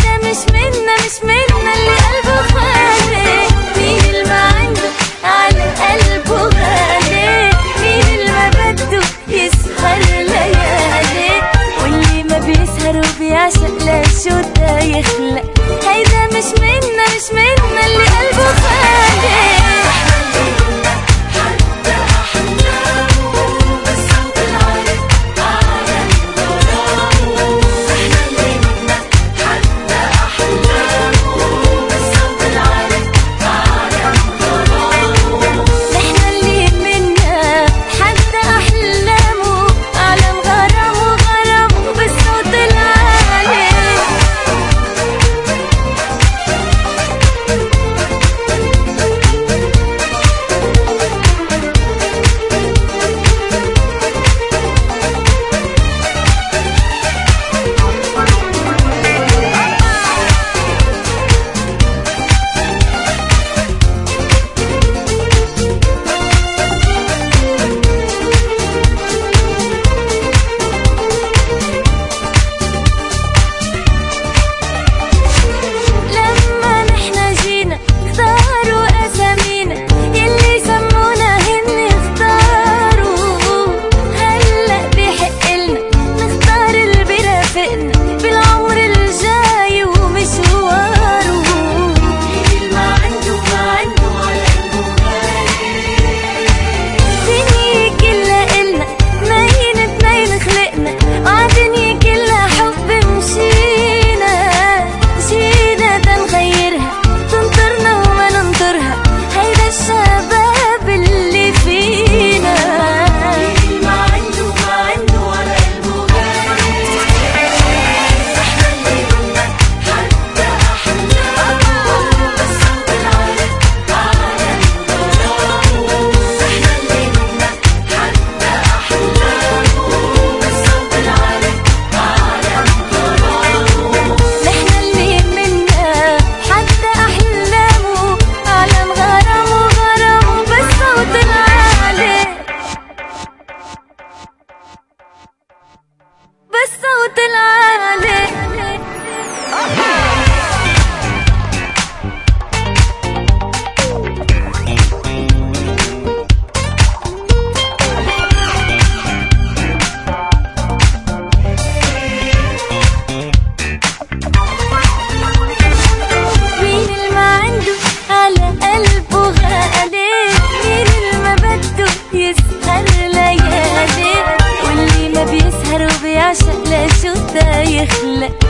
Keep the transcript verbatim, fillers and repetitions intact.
هيدا مش منا مش منا اللي قلبه خالي. مين اللي ما عنده على قلبه غالي؟ مين اللي ما بده يسهر ليالي؟ واللي ما بيسهر وبيعشق لشو دا يخلق؟ هيدا مش منا مش منا اللي قلبه خالي. بالصوت العالي مين اللي ما عنده على قلبه غالي؟ مين اللي ما بده يسهر ليالي؟ واللي ما بيسهر وبيعشق لشو دا يخلق؟